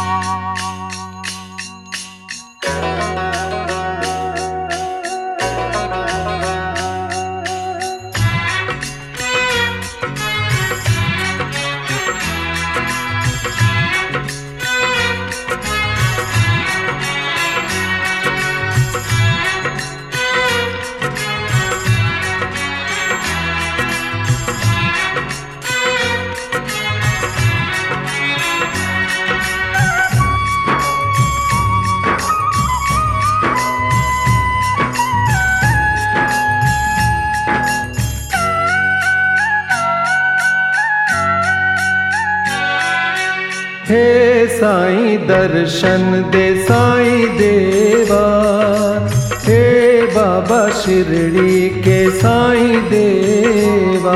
हे साईं दर्शन दे साईं देवा, हे बाबा शिरडी के साईं देवा।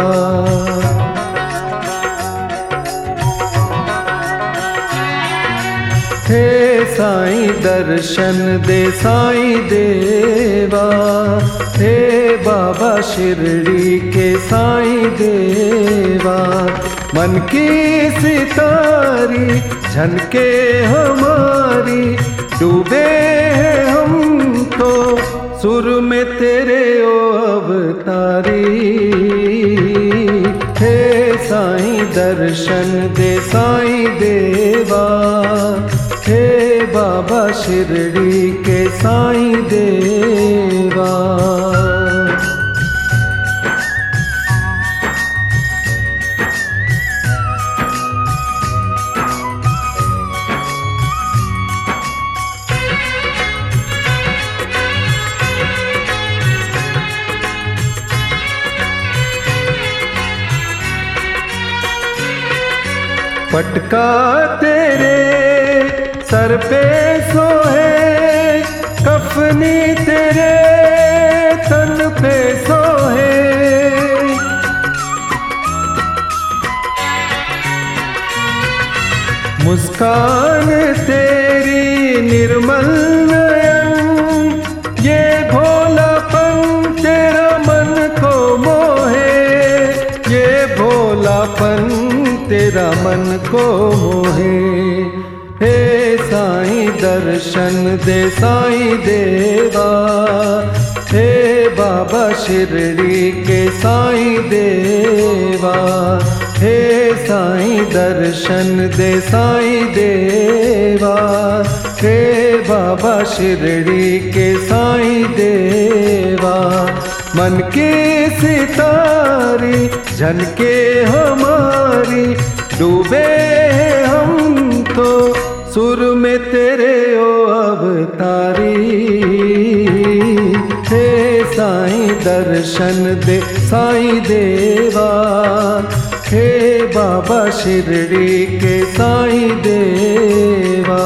हे साईं दर्शन दे साईं देवा, हे बाबा शिरडी के साईं देवा। मन की सितारी झनके हमारी, डूबे हैं हम तो सुर में तेरे ओ अवतारी। हे साईं दर्शन दे साईं देवा, हे बाबा शिरडी के साईं देवा। पटका तेरे सर पे सोहे, कफनी तेरे तन पे सोहे। मुस्कान तेरी निर्मल नयन, ये भोलापन तेरा मन को मोहे। ये भोलापन तेरा मन को मोहे। हे साईं दर्शन दे साईं देवा, हे बाबा शिरडी के साईं देवा। हे साईं दर्शन दे साईं देवा, हे बाबा शिरडी के साईं देवा। मन की सितारी झनके हमारी, डूबे हैं हम तो सुर में तेरे ओ अवतारी। हे साईं दर्शन दे साईं देवा, हे बाबा शिरडी के साईं देवा।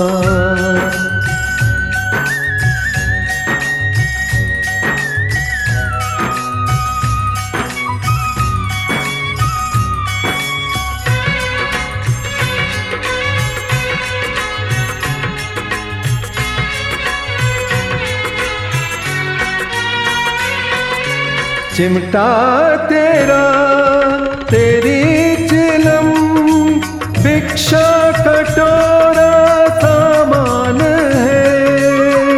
चिमटा तेरा तेरी चिलम, भिक्षा कटोरा सामान है।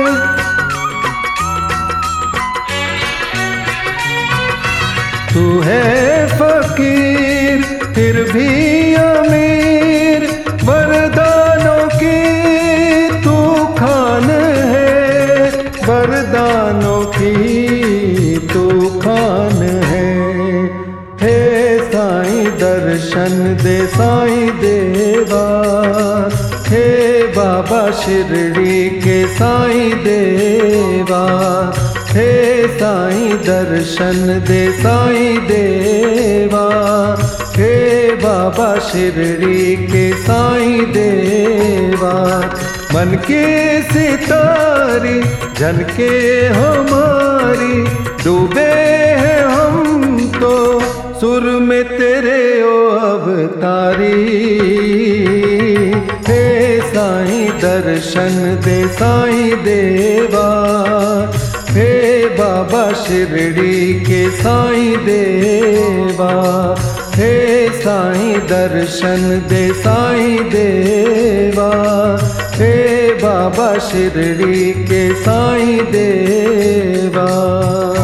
तू है फकीर फिर भी अमीर, वरदानों की तू खान है। वरदानों की तू खान है। हे साईं दर्शन दे साईं देवा, हे बाबा शिरडी के साईं देवा। हे साईं दर्शन दे साईं देवा, हे बाबा शिरडी के साईं देवा। मन की सितारी झनके हमारी, डूबे हैं हम तो सुर में तेरे ओ अवतारी। हे साईं दर्शन दे साईं देवा, हे बाबा शिरडी के साईं देवा। हे साईं दर्शन दे साईं देवा, हे बाबा शिरडी के साईं देवा।